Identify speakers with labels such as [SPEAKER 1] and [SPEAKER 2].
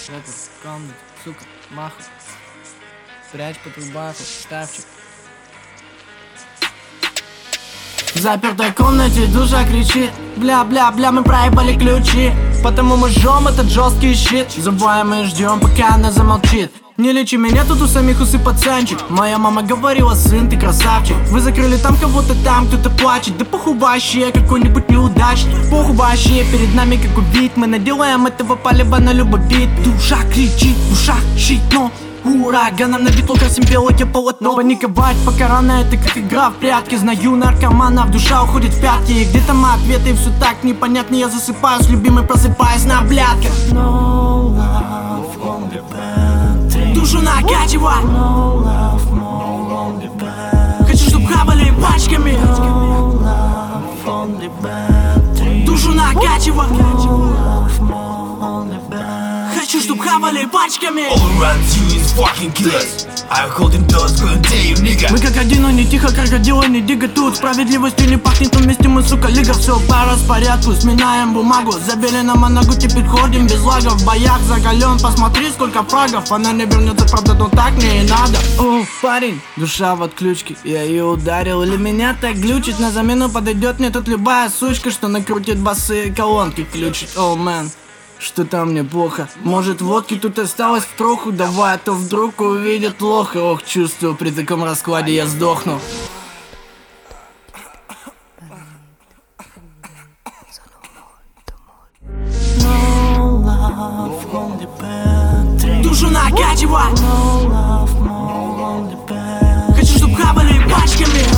[SPEAKER 1] в эту комнату, сука, маху. Прячь под рубаху, шкафчик. В запертой комнате душа кричит: бля-бля-бля, мы проебали ключи. Потому мы жжем этот жесткий щит. Забываем и ждем, пока она замолчит. Не лечи меня, тут у самих усы пацанчик. Моя мама говорила: сын, ты красавчик. Вы закрыли там кого-то, там кто-то плачет. Да похуй вообще, какой-нибудь неудачник. Похуй вообще, перед нами как убить. Мы наделаем этого полеба на любой бит. Душа кричит, душа щит, но ураганом на битву красим белое полотно. Паниковать пока рано, это как игра в прятки. Знаю наркоманов, душа уходит в пятки. И где-то мои ответы, все так непонятно. Я засыпаю с любимой, просыпаясь на блядках. No love, only bad. Душу накачивай. No love, only bad. Хочу, чтоб хавали пачками. No love, only bad. Душу накачивай. No love, only bad. Хочу, чтоб хавали пачками.
[SPEAKER 2] All around you is fucking killers. I holding doors, gonna tell you, nigga.
[SPEAKER 1] Мы как один, но не тихо, крокодилы не дига. Тут справедливостью не пахнет, но вместе мы, сука, лига. Все по распорядку, сминаем бумагу. Забили на манагу, теперь ходим без лагов. В боях закален, посмотри, сколько фрагов. Она не вернется, правда, но так мне и надо. О, парень, душа в отключке, я ее ударил. Или меня так глючит, на замену подойдет мне тут любая сучка, что накрутит басы и колонки включит. О, мэн, что-то мне плохо. Может, водки тут осталось в троху. Давай, а то вдруг увидят лоха. Ох, чувствую, при таком раскладе я сдохну. Душу накачивай. Хочу, чтоб хавали пачками.